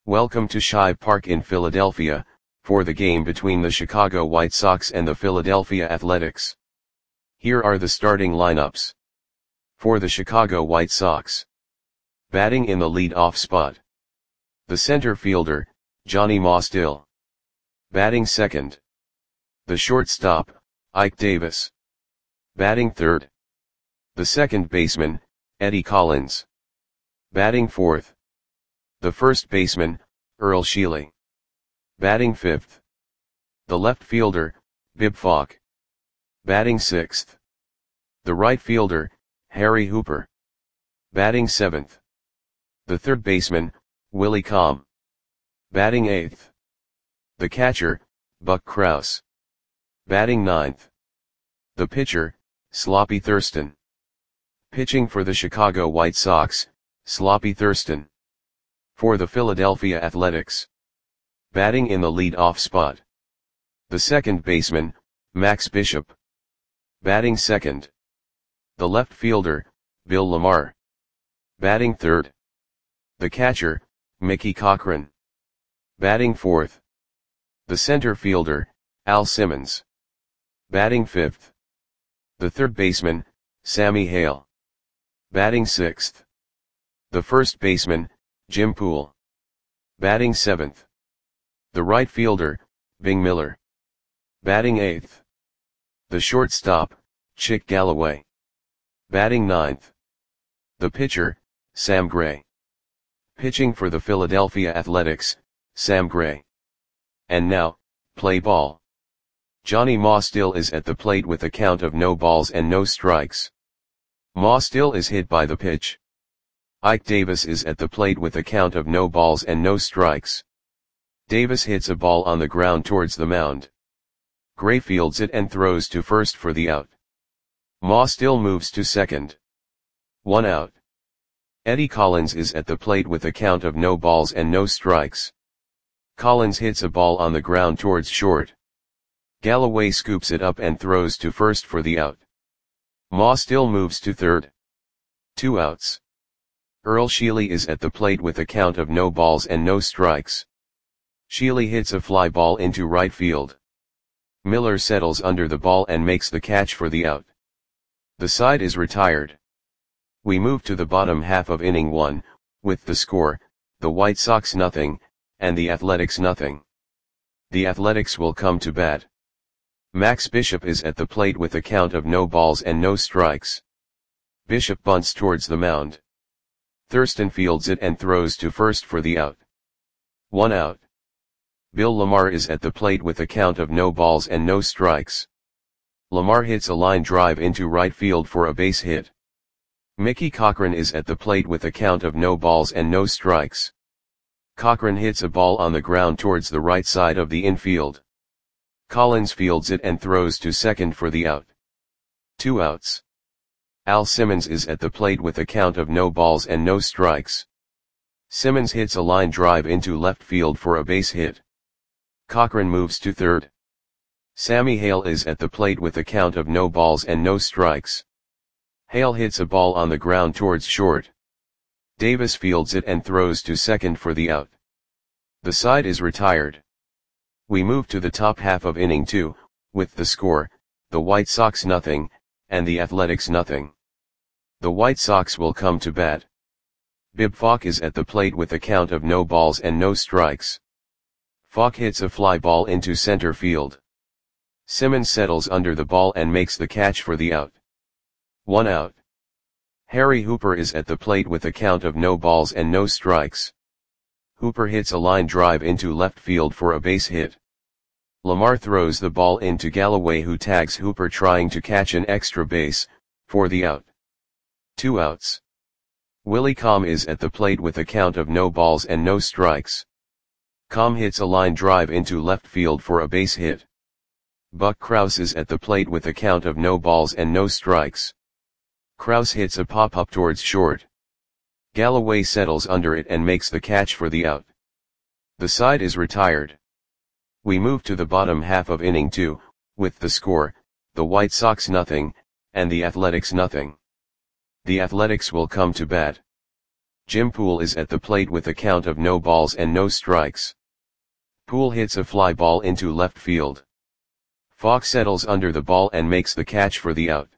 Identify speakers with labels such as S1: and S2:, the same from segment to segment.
S1: Welcome to Shive Park in Philadelphia, for the game between the Chicago White Sox and the Philadelphia Athletics. Here are the starting lineups. For the Chicago White Sox. Batting in the lead-off spot. The center fielder, Johnny Mostill. Batting second. The shortstop, Ike Davis. Batting third. The second baseman, Eddie Collins. Batting fourth. The first baseman, Earl Sheely. Batting fifth. The left fielder, Bib Falk. Batting sixth. The right fielder, Harry Hooper. Batting seventh. The third baseman, Willie Comm. Batting eighth. The catcher, Buck Krause. Batting ninth. The pitcher, Sloppy Thurston. Pitching for the Chicago White Sox, Sloppy Thurston. For the Philadelphia Athletics. Batting in the lead-off spot. The second baseman, Max Bishop. Batting second. The left fielder, Bill Lamar. Batting third. The catcher, Mickey Cochrane. Batting fourth. The center fielder, Al Simmons. Batting fifth. The third baseman, Sammy Hale. Batting sixth. The first baseman, Jim Poole. Batting seventh. The right fielder, Bing Miller. Batting eighth. The shortstop, Chick Galloway. Batting ninth. The pitcher, Sam Gray. Pitching for the Philadelphia Athletics, Sam Gray. And now, play ball. Johnny Mostill is at the plate with a count of no balls and no strikes. Mostill is hit by the pitch. Ike Davis is at the plate with a count of no balls and no strikes. Davis hits a ball on the ground towards the mound. Gray fields it and throws to first for the out. Mostill moves to second. 1 out. Eddie Collins is at the plate with a count of no balls and no strikes. Collins hits a ball on the ground towards short. Galloway scoops it up and throws to first for the out. Mostill moves to third. 2 outs. Earl Sheely is at the plate with a count of no balls and no strikes. Sheely hits a fly ball into right field. Miller settles under the ball and makes the catch for the out. The side is retired. We move to the bottom half of inning 1, with the score, the White Sox 0, and the Athletics 0. The Athletics will come to bat. Max Bishop is at the plate with a count of no balls and no strikes. Bishop bunts towards the mound. Thurston fields it and throws to first for the out. 1 out. Bill Lamar is at the plate with a count of no balls and no strikes. Lamar hits a line drive into right field for a base hit. Mickey Cochrane is at the plate with a count of no balls and no strikes. Cochrane hits a ball on the ground towards the right side of the infield. Collins fields it and throws to second for the out. 2 outs. Al Simmons is at the plate with a count of no balls and no strikes. Simmons hits a line drive into left field for a base hit. Cochrane moves to third. Sammy Hale is at the plate with a count of no balls and no strikes. Hale hits a ball on the ground towards short. Davis fields it and throws to second for the out. The side is retired. We move to the top half of inning 2, with the score, the White Sox 0, and the Athletics 0. The White Sox will come to bat. Bib Falk is at the plate with a count of no balls and no strikes. Falk hits a fly ball into center field. Simmons settles under the ball and makes the catch for the out. 1 out. Harry Hooper is at the plate with a count of no balls and no strikes. Hooper hits a line drive into left field for a base hit. Lamar throws the ball into Galloway, who tags Hooper trying to catch an extra base, for the out. 2 outs. Willie Comm is at the plate with a count of no balls and no strikes. Comm hits a line drive into left field for a base hit. Buck Krause is at the plate with a count of no balls and no strikes. Krause hits a pop-up towards short. Galloway settles under it and makes the catch for the out. The side is retired. We move to the bottom half of inning 2, with the score, the White Sox 0, and the Athletics 0. The Athletics will come to bat. Jim Poole is at the plate with a count of no balls and no strikes. Poole hits a fly ball into left field. Falk settles under the ball and makes the catch for the out.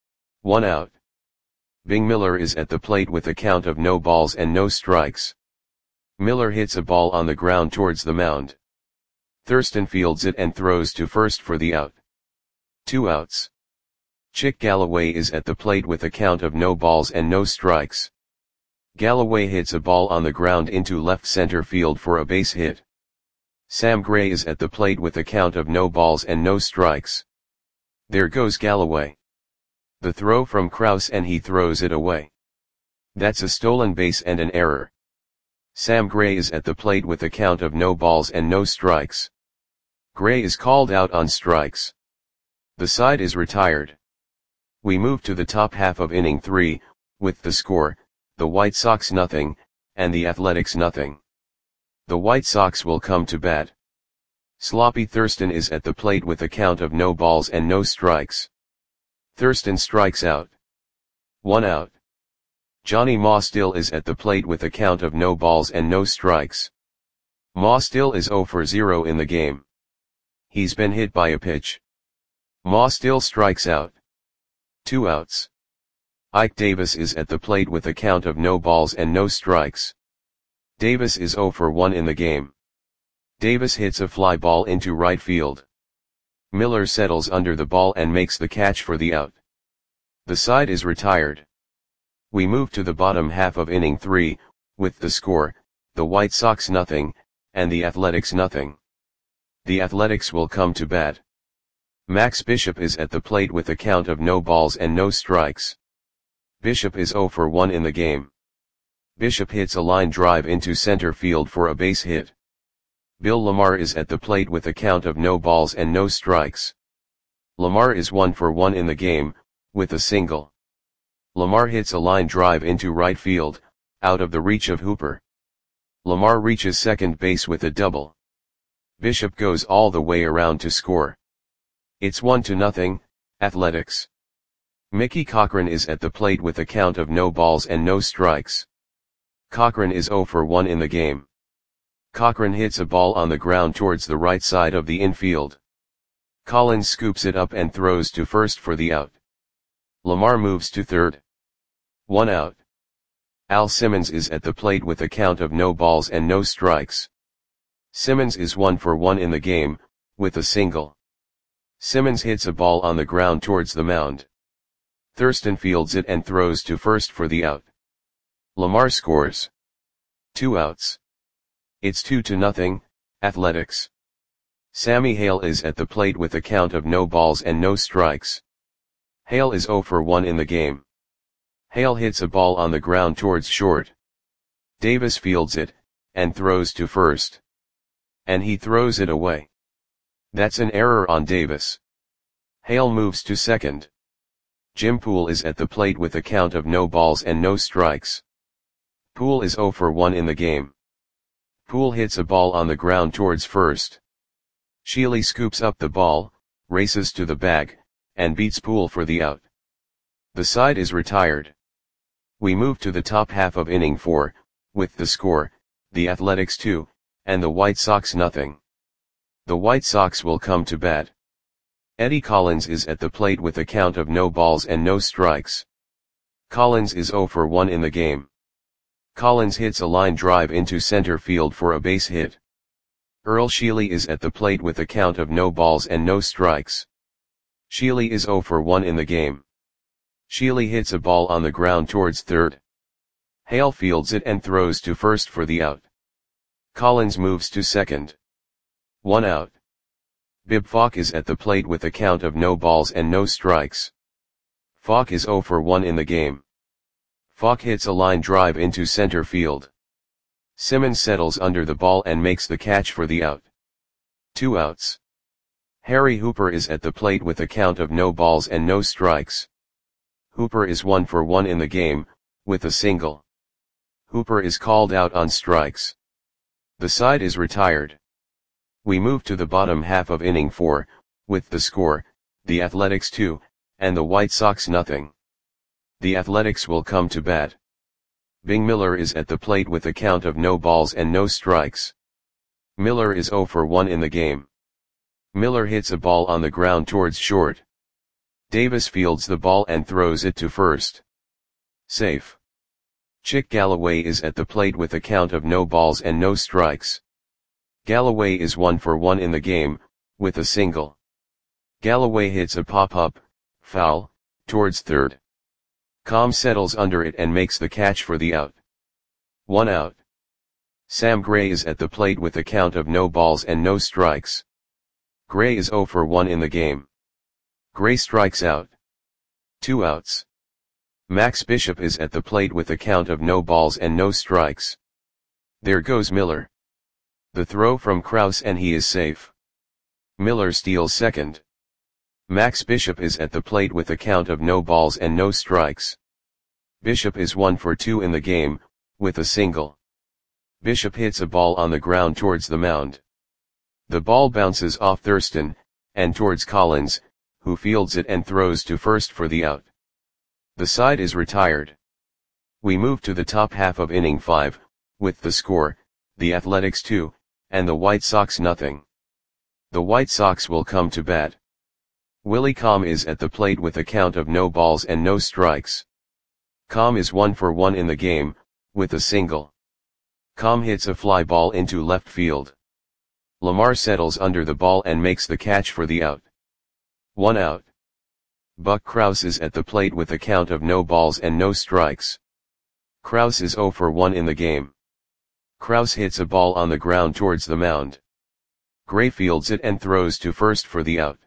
S1: 1 out. Bing Miller is at the plate with a count of no balls and no strikes. Miller hits a ball on the ground towards the mound. Thurston fields it and throws to first for the out. 2 outs. Chick Galloway is at the plate with a count of no balls and no strikes. Galloway hits a ball on the ground into left center field for a base hit. Sam Gray is at the plate with a count of no balls and no strikes. There goes Galloway. The throw from Krause and he throws it away. That's a stolen base and an error. Sam Gray is at the plate with a count of no balls and no strikes. Gray is called out on strikes. The side is retired. We move to the top half of inning 3, with the score, the White Sox nothing, and the Athletics nothing. The White Sox will come to bat. Sloppy Thurston is at the plate with a count of no balls and no strikes. Thurston strikes out. 1 out. Johnny Ma Still is at the plate with a count of no balls and no strikes. Ma Still is 0 for 0 in the game. He's been hit by a pitch. Ma Still strikes out. 2 outs. Ike Davis is at the plate with a count of no balls and no strikes. Davis is 0 for 1 in the game. Davis hits a fly ball into right field. Miller settles under the ball and makes the catch for the out. The side is retired. We move to the bottom half of inning 3, with the score, the White Sox nothing, and the Athletics nothing. The Athletics will come to bat. Max Bishop is at the plate with a count of no balls and no strikes. Bishop is 0 for 1 in the game. Bishop hits a line drive into center field for a base hit. Bill Lamar is at the plate with a count of no balls and no strikes. Lamar is 1 for 1 in the game, with a single. Lamar hits a line drive into right field, out of the reach of Hooper. Lamar reaches second base with a double. Bishop goes all the way around to score. It's 1-0, Athletics. Mickey Cochran is at the plate with a count of no balls and no strikes. Cochran is 0 for 1 in the game. Cochran hits a ball on the ground towards the right side of the infield. Collins scoops it up and throws to first for the out. Lamar moves to third. 1 out. Al Simmons is at the plate with a count of no balls and no strikes. Simmons is 1 for 1 in the game, with a single. Simmons hits a ball on the ground towards the mound. Thurston fields it and throws to first for the out. Lamar scores. 2 outs. It's 2-0, Athletics. Sammy Hale is at the plate with a count of no balls and no strikes. Hale is 0 for 1 in the game. Hale hits a ball on the ground towards short. Davis fields it, and throws to first. And he throws it away. That's an error on Davis. Hale moves to second. Jim Poole is at the plate with a count of no balls and no strikes. Poole is 0 for 1 in the game. Poole hits a ball on the ground towards first. Sheely scoops up the ball, races to the bag, and beats Poole for the out. The side is retired. We move to the top half of inning 4, with the score, the Athletics 2, and the White Sox nothing. The White Sox will come to bat. Eddie Collins is at the plate with a count of no balls and no strikes. Collins is 0 for 1 in the game. Collins hits a line drive into center field for a base hit. Earl Sheely is at the plate with a count of no balls and no strikes. Sheely is 0 for 1 in the game. Sheely hits a ball on the ground towards third. Hale fields it and throws to first for the out. Collins moves to second. 1 out. Bib Falk is at the plate with a count of no balls and no strikes. Falk is 0 for 1 in the game. Falk hits a line drive into center field. Simmons settles under the ball and makes the catch for the out. 2 outs. Harry Hooper is at the plate with a count of no balls and no strikes. Hooper is 1 for 1 in the game, with a single. Hooper is called out on strikes. The side is retired. We move to the bottom half of inning 4, with the score, the Athletics 2, and the White Sox nothing. The Athletics will come to bat. Bing Miller is at the plate with a count of no balls and no strikes. Miller is 0 for 1 in the game. Miller hits a ball on the ground towards short. Davis fields the ball and throws it to first. Safe. Chick Galloway is at the plate with a count of no balls and no strikes. Galloway is 1 for 1 in the game, with a single. Galloway hits a pop-up, foul, towards third. Com settles under it and makes the catch for the out. 1 out. Sam Gray is at the plate with a count of no balls and no strikes. Gray is 0 for 1 in the game. Gray strikes out. 2 outs. Max Bishop is at the plate with a count of no balls and no strikes. There goes Miller. The throw from Krause and he is safe. Miller steals second. Max Bishop is at the plate with a count of no balls and no strikes. Bishop is 1 for 2 in the game, with a single. Bishop hits a ball on the ground towards the mound. The ball bounces off Thurston, and towards Collins, who fields it and throws to first for the out. The side is retired. We move to the top half of inning 5, with the score, the Athletics 2, and the White Sox nothing. The White Sox will come to bat. Willie Com is at the plate with a count of no balls and no strikes. Com is 1 for 1 in the game, with a single. Com hits a fly ball into left field. Lamar settles under the ball and makes the catch for the out. 1 out. Buck Krause is at the plate with a count of no balls and no strikes. Krause is 0 for 1 in the game. Krause hits a ball on the ground towards the mound. Gray fields it and throws to first for the out.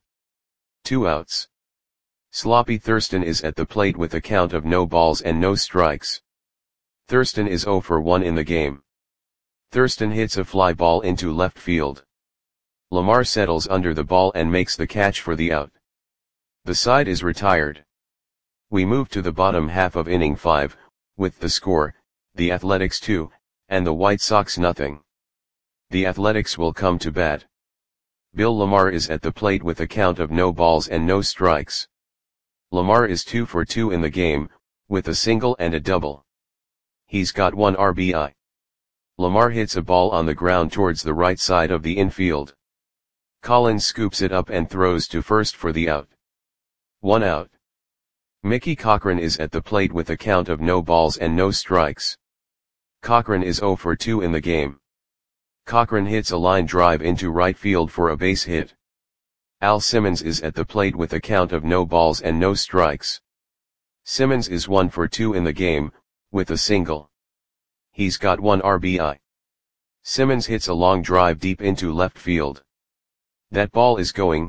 S1: 2 outs. Sloppy Thurston is at the plate with a count of no balls and no strikes. Thurston is 0 for 1 in the game. Thurston hits a fly ball into left field. Lamar settles under the ball and makes the catch for the out. The side is retired. We move to the bottom half of inning 5, with the score, the Athletics 2, and the White Sox nothing. The Athletics will come to bat. Bill Lamar is at the plate with a count of no balls and no strikes. Lamar is 2 for 2 in the game, with a single and a double. He's got 1 RBI. Lamar hits a ball on the ground towards the right side of the infield. Collins scoops it up and throws to first for the out. 1 out. Mickey Cochrane is at the plate with a count of no balls and no strikes. Cochrane is 0 for 2 in the game. Cochrane hits a line drive into right field for a base hit. Al Simmons is at the plate with a count of no balls and no strikes. Simmons is 1 for 2 in the game, with a single. He's got 1 RBI. Simmons hits a long drive deep into left field. That ball is gone.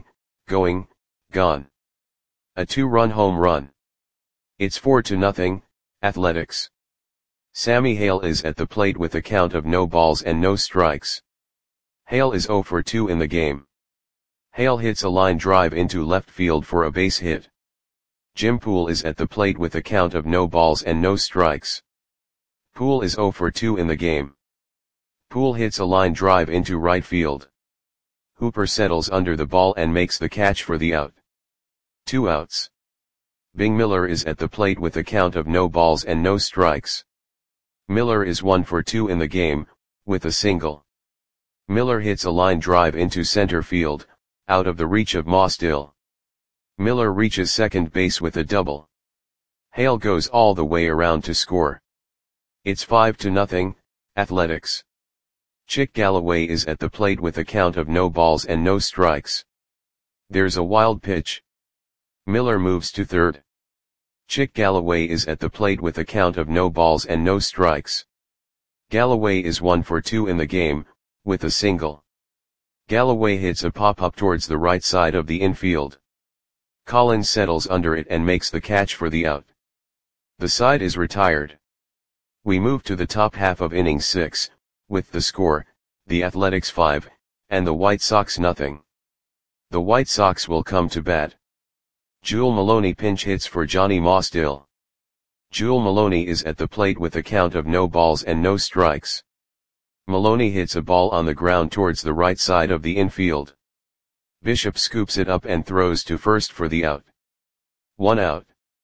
S1: A 2-run home run. It's 4-0, Athletics. Sammy Hale is at the plate with a count of no balls and no strikes. Hale is 0 for 2 in the game. Hale hits a line drive into left field for a base hit. Jim Poole is at the plate with a count of no balls and no strikes. Poole is 0 for 2 in the game. Poole hits a line drive into right field. Hooper settles under the ball and makes the catch for the out. 2 outs. Bing Miller is at the plate with a count of no balls and no strikes. Miller is 1 for 2 in the game, with a single. Miller hits a line drive into center field, out of the reach of Mostill. Miller reaches second base with a double. Hale goes all the way around to score. It's 5-0, Athletics. Chick Galloway is at the plate with a count of no balls and no strikes. There's a wild pitch. Miller moves to third. Chick Galloway is at the plate with a count of no balls and no strikes. Galloway is 1 for 2 in the game, with a single. Galloway hits a pop-up towards the right side of the infield. Collins settles under it and makes the catch for the out. The side is retired. We move to the top half of inning 6, with the score, the Athletics 5, and the White Sox nothing. The White Sox will come to bat. Jewel Maloney pinch hits for Johnny Mostill. Jewel Maloney is at the plate with a count of no balls and no strikes. Maloney hits a ball on the ground towards the right side of the infield. Bishop scoops it up and throws to first for the out. 1 out.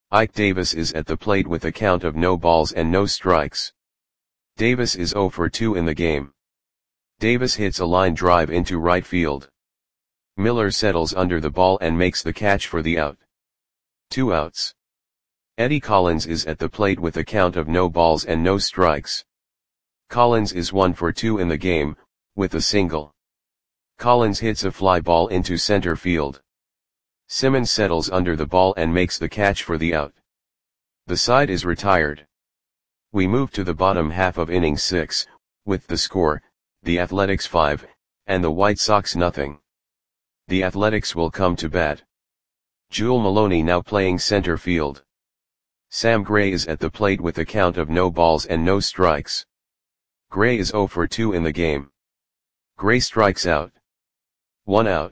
S1: Ike Davis is at the plate with a count of no balls and no strikes. Davis is 0 for 2 in the game. Davis hits a line drive into right field. Miller settles under the ball and makes the catch for the out. 2 outs. Eddie Collins is at the plate with a count of no balls and no strikes. Collins is 1 for 2 in the game, with a single. Collins hits a fly ball into center field. Simmons settles under the ball and makes the catch for the out. The side is retired. We move to the bottom half of inning 6, with the score, the Athletics 5, and the White Sox nothing. The Athletics will come to bat. Jewel Maloney now playing center field. Sam Gray is at the plate with a count of no balls and no strikes. Gray is 0 for 2 in the game. Gray strikes out. 1 out.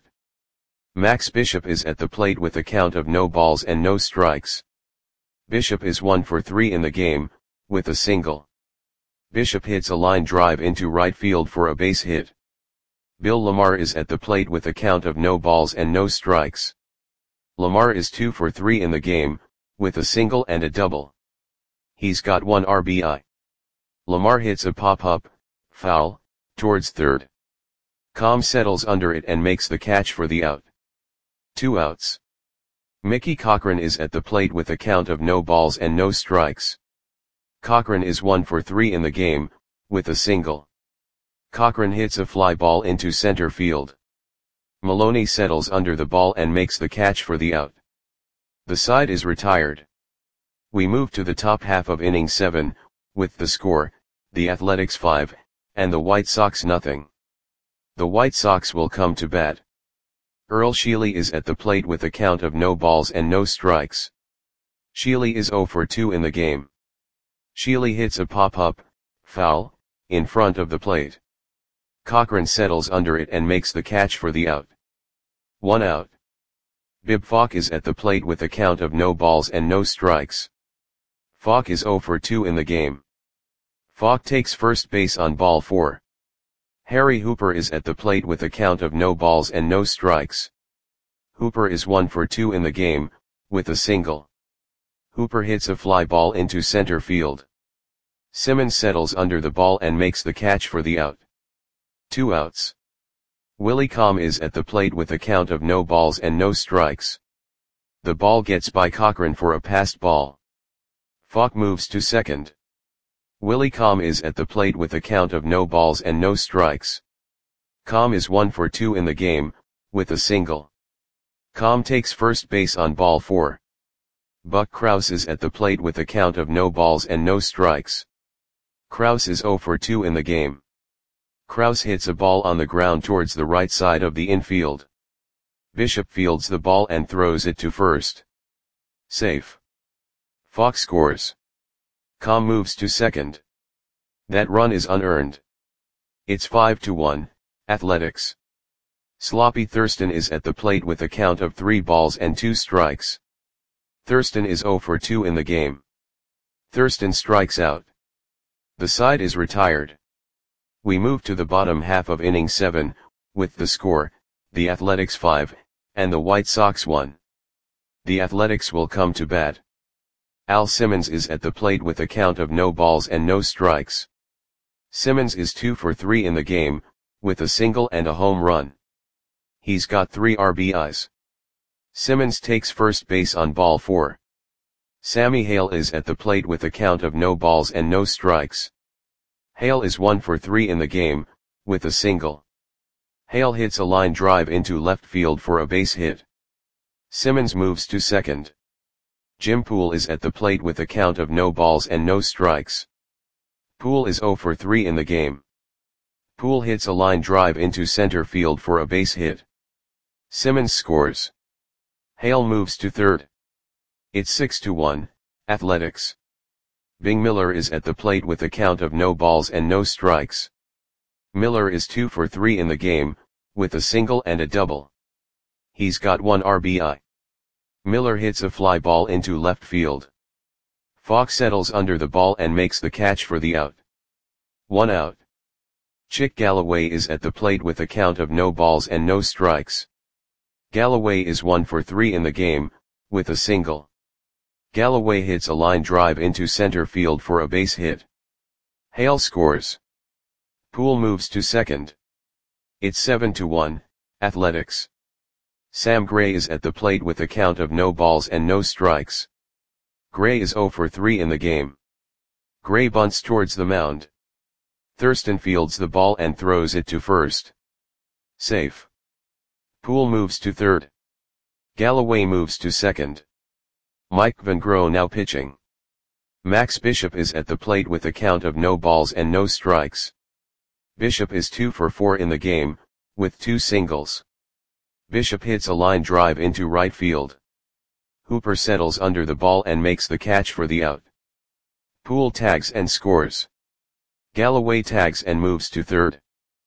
S1: Max Bishop is at the plate with a count of no balls and no strikes. Bishop is 1 for 3 in the game, with a single. Bishop hits a line drive into right field for a base hit. Bill Lamar is at the plate with a count of no balls and no strikes. Lamar is 2 for 3 in the game, with a single and a double. He's got 1 RBI. Lamar hits a pop-up, foul, towards third. Com settles under it and makes the catch for the out. 2 outs. Mickey Cochran is at the plate with a count of no balls and no strikes. Cochran is 1 for 3 in the game, with a single. Cochran hits a fly ball into center field. Maloney settles under the ball and makes the catch for the out. The side is retired. We move to the top half of inning 7, with the score, the Athletics 5, and the White Sox nothing. The White Sox will come to bat. Earl Sheely is at the plate with a count of no balls and no strikes. Sheely is 0 for 2 in the game. Sheely hits a pop-up, foul, in front of the plate. Cochran settles under it and makes the catch for the out. 1 out. Bib Falk is at the plate with a count of no balls and no strikes. Falk is 0 for 2 in the game. Falk takes first base on ball 4. Harry Hooper is at the plate with a count of no balls and no strikes. Hooper is 1 for 2 in the game, with a single. Hooper hits a fly ball into center field. Simmons settles under the ball and makes the catch for the out. 2 outs. Willie Com is at the plate with a count of no balls and no strikes. The ball gets by Cochran for a passed ball. Falk moves to second. Willie Com is at the plate with a count of no balls and no strikes. Com is 1 for 2 in the game, with a single. Com takes first base on ball 4. Buck Krause is at the plate with a count of no balls and no strikes. Krause is 0 for 2 in the game. Krause hits a ball on the ground towards the right side of the infield. Bishop fields the ball and throws it to first. Safe. Falk scores. Com moves to second. That run is unearned. It's 5-1, Athletics. Sloppy Thurston is at the plate with a count of 3 balls and 2 strikes. Thurston is 0 for 2 in the game. Thurston strikes out. The side is retired. We move to the bottom half of inning 7, with the score, the Athletics 5, and the White Sox 1. The Athletics will come to bat. Al Simmons is at the plate with a count of no balls and no strikes. Simmons is 2 for 3 in the game, with a single and a home run. He's got 3 RBIs. Simmons takes first base on ball 4. Sammy Hale is at the plate with a count of no balls and no strikes. Hale is 1 for 3 in the game, with a single. Hale hits a line drive into left field for a base hit. Simmons moves to second. Jim Poole is at the plate with a count of no balls and no strikes. Poole is 0 for 3 in the game. Poole hits a line drive into center field for a base hit. Simmons scores. Hale moves to third. It's 6-1, Athletics. Bing Miller is at the plate with a count of no balls and no strikes. Miller is 2 for 3 in the game, with a single and a double. He's got 1 RBI. Miller hits a fly ball into left field. Falk settles under the ball and makes the catch for the out. 1 out. Chick Galloway is at the plate with a count of no balls and no strikes. Galloway is 1 for 3 in the game, with a single. Galloway hits a line drive into center field for a base hit. Hale scores. Poole moves to second. It's 7-1, Athletics. Sam Gray is at the plate with a count of no balls and no strikes. Gray is 0 for 3 in the game. Gray bunts towards the mound. Thurston fields the ball and throws it to first. Safe. Poole moves to third. Galloway moves to second. Mike Van Gogh now pitching. Max Bishop is at the plate with a count of no balls and no strikes. Bishop is 2 for 4 in the game, with 2 singles. Bishop hits a line drive into right field. Hooper settles under the ball and makes the catch for the out. Poole tags and scores. Galloway tags and moves to third.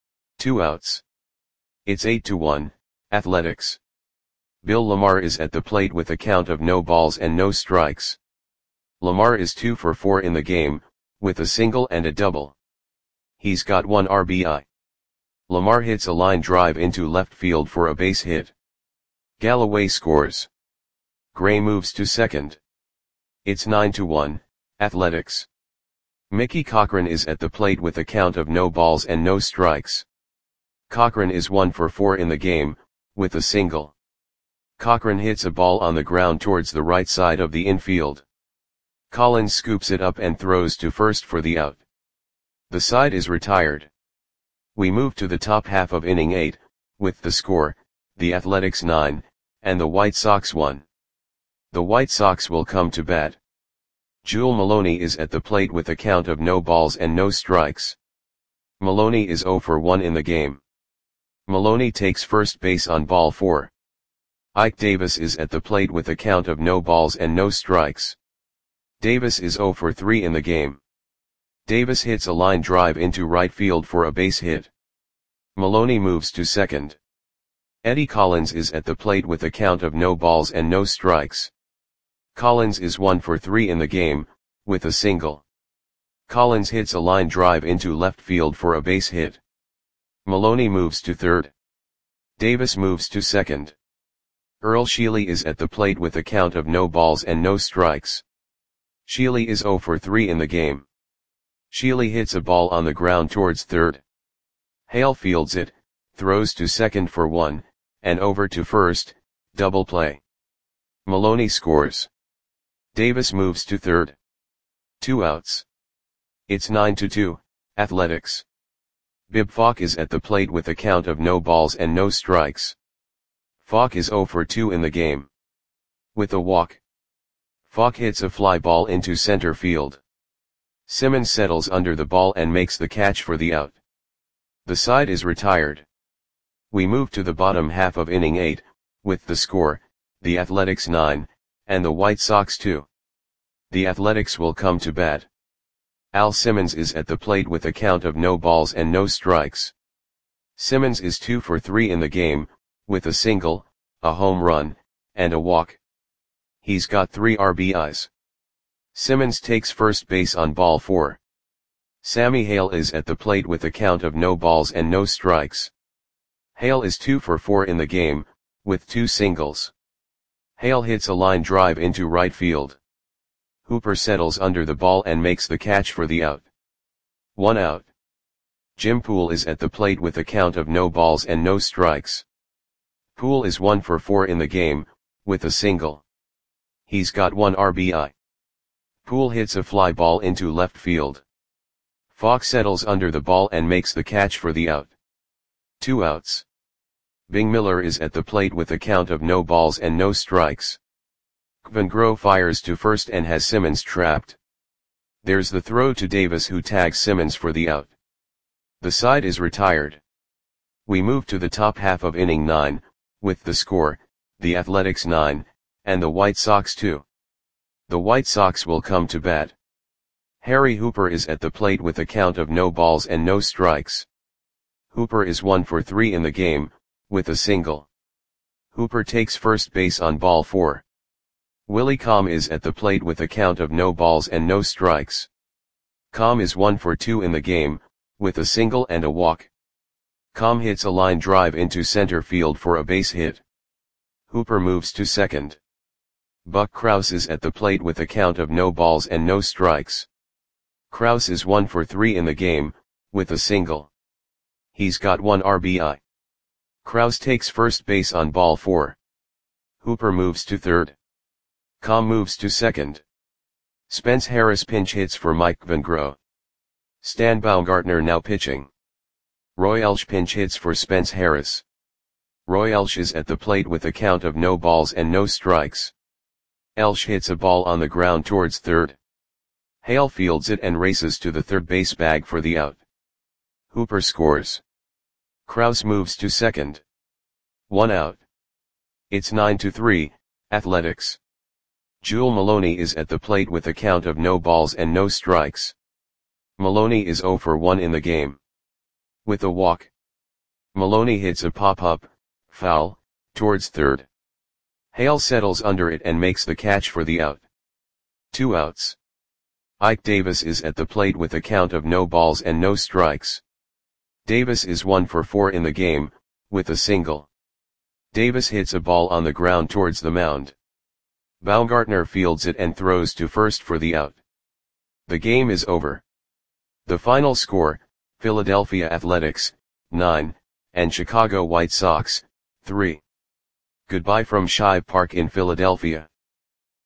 S1: 2 outs. It's 8-1, Athletics. Bill Lamar is at the plate with a count of no balls and no strikes. Lamar is 2 for 4 in the game, with a single and a double. He's got 1 RBI. Lamar hits a line drive into left field for a base hit. Galloway scores. Gray moves to second. It's 9-1, Athletics. Mickey Cochrane is at the plate with a count of no balls and no strikes. Cochrane is 1 for 4 in the game, with a single. Cochrane hits a ball on the ground towards the right side of the infield. Collins scoops it up and throws to first for the out. The side is retired. We move to the top half of inning 8, with the score, the Athletics 9, and the White Sox 1. The White Sox will come to bat. Jewel Maloney is at the plate with a count of no balls and no strikes. Maloney is 0 for 1 in the game. Maloney takes first base on ball 4. Ike Davis is at the plate with a count of no balls and no strikes. Davis is 0 for 3 in the game. Davis hits a line drive into right field for a base hit. Maloney moves to second. Eddie Collins is at the plate with a count of no balls and no strikes. Collins is 1 for 3 in the game, with a single. Collins hits a line drive into left field for a base hit. Maloney moves to third. Davis moves to second. Earl Sheely is at the plate with a count of no balls and no strikes. Sheely is 0 for 3 in the game. Sheely hits a ball on the ground towards third. Hale fields it, throws to second for 1, and over to first, double play. Maloney scores. Davis moves to third. 2 outs. It's 9-2, Athletics. Bib Falk is at the plate with a count of no balls and no strikes. Falk is 0 for 2 in the game. With a walk. Falk hits a fly ball into center field. Simmons settles under the ball and makes the catch for the out. The side is retired. We move to the bottom half of inning 8, with the score, the Athletics 9, and the White Sox 2. The Athletics will come to bat. Al Simmons is at the plate with a count of no balls and no strikes. Simmons is 2 for 3 in the game, with a single, a home run, and a walk. He's got 3 RBIs. Simmons takes first base on ball 4. Sammy Hale is at the plate with a count of no balls and no strikes. Hale is 2 for 4 in the game, with 2 singles. Hale hits a line drive into right field. Hooper settles under the ball and makes the catch for the out. 1 out. Jim Poole is at the plate with a count of no balls and no strikes. Poole is 1 for 4 in the game, with a single. He's got 1 RBI. Poole hits a fly ball into left field. Falk settles under the ball and makes the catch for the out. 2 outs. Bing Miller is at the plate with a count of no balls and no strikes. Van Gogh fires to first and has Simmons trapped. There's the throw to Davis, who tags Simmons for the out. The side is retired. We move to the top half of inning 9, with the score, the Athletics 9, and the White Sox 2. The White Sox will come to bat. Harry Hooper is at the plate with a count of no balls and no strikes. Hooper is 1 for 3 in the game, with a single. Hooper takes first base on ball 4. Willie Comm is at the plate with a count of no balls and no strikes. Comm is 1 for 2 in the game, with a single and a walk. Comm hits a line drive into center field for a base hit. Hooper moves to second. Buck Krause is at the plate with a count of no balls and no strikes. Krause is 1 for 3 in the game, with a single. He's got 1 RBI. Krause takes first base on ball 4. Hooper moves to third. Com moves to second. Spence Harris pinch hits for Mike Van Gogh. Stan Baumgartner now pitching. Roy Elch pinch hits for Spence Harris. Roy Elch is at the plate with a count of no balls and no strikes. Elch hits a ball on the ground towards third. Hale fields it and races to the third base bag for the out. Hooper scores. Krause moves to second. 1 out. It's 9-3, Athletics. Jewel Maloney is at the plate with a count of no balls and no strikes. Maloney is 0 for 1 in the game. With a walk. Maloney hits a pop-up, foul, towards third. Hale settles under it and makes the catch for the out. 2 outs. Ike Davis is at the plate with a count of no balls and no strikes. Davis is 1 for 4 in the game, with a single. Davis hits a ball on the ground towards the mound. Baumgartner fields it and throws to first for the out. The game is over. The final score, Philadelphia Athletics, 9, and Chicago White Sox, 3. Goodbye from Shive Park in Philadelphia.